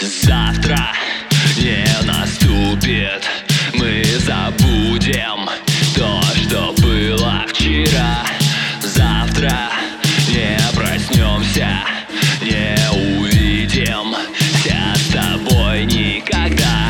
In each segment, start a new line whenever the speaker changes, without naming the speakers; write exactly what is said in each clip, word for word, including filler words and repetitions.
Завтра не наступит, мы забудем то, что было вчера. Завтра не проснемся, не увидимся с тобой никогда.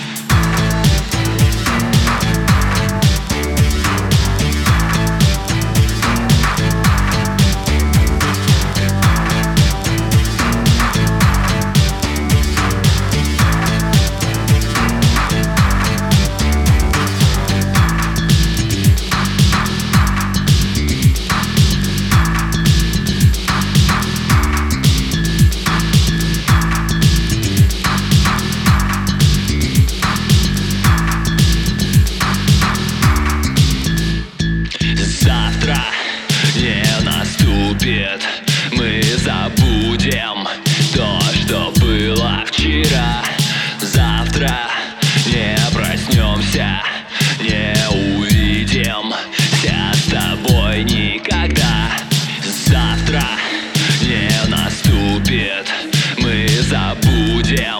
Завтра не наступит, мы забудем то, что было вчера. Завтра не проснемся, не увидимся с тобой никогда. Завтра не наступит, мы забудем